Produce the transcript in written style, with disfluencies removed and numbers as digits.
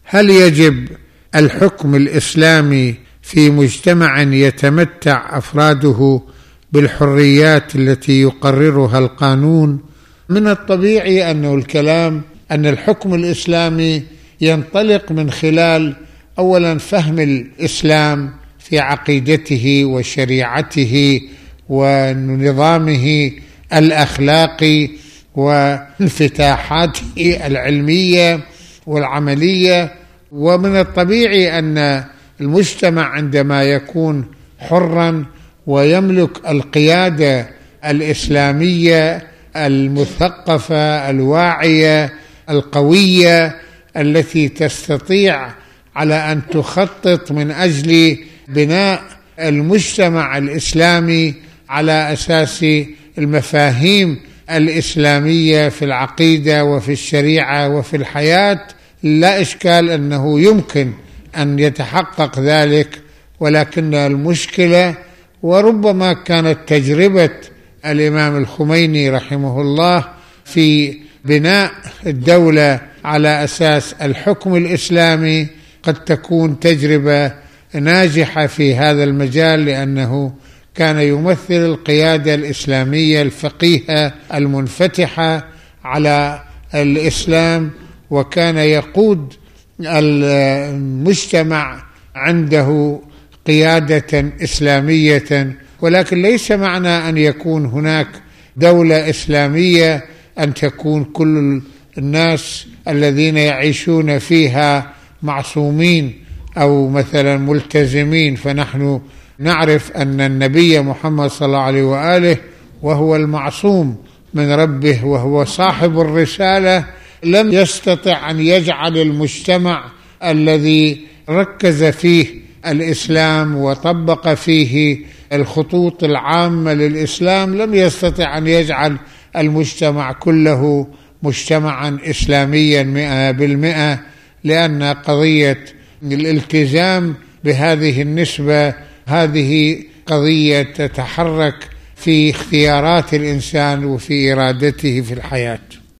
هل يجب الحكم الإسلامي في مجتمع يتمتع أفراده بالحريات التي يقررها القانون؟ من الطبيعي أن الحكم الإسلامي ينطلق من خلال أولا فهم الإسلام في عقيدته وشريعته ونظامه الأخلاقي وانفتاحاته العلمية والعملية. ومن الطبيعي أن المجتمع عندما يكون حرا ويملك القيادة الإسلامية المثقفة الواعية القوية التي تستطيع على أن تخطط من أجل بناء المجتمع الإسلامي على أساس المفاهيم الإسلامية في العقيدة وفي الشريعة وفي الحياة، لا إشكال أنه يمكن أن يتحقق ذلك. ولكن المشكلة، وربما كانت تجربة الإمام الخميني رحمه الله في بناء الدولة على أساس الحكم الإسلامي، قد تكون تجربة ناجحة في هذا المجال، لأنه كان يمثل القيادة الإسلامية الفقيهة المنفتحة على الإسلام، وكان يقود المجتمع عنده قيادة إسلامية. ولكن ليس معنى أن يكون هناك دولة إسلامية أن تكون كل الناس الذين يعيشون فيها معصومين أو مثلا ملتزمين. فنحن نعرف أن النبي محمد صلى الله عليه وآله وهو المعصوم من ربه وهو صاحب الرسالة لم يستطع أن يجعل المجتمع الذي ركز فيه الإسلام وطبق فيه الخطوط العامة للإسلام، لم يستطع أن يجعل المجتمع كله مجتمعا إسلاميا 100%، لأن قضية الالتزام بهذه النسبة هذه قضية تتحرك في اختيارات الإنسان وفي إرادته في الحياة.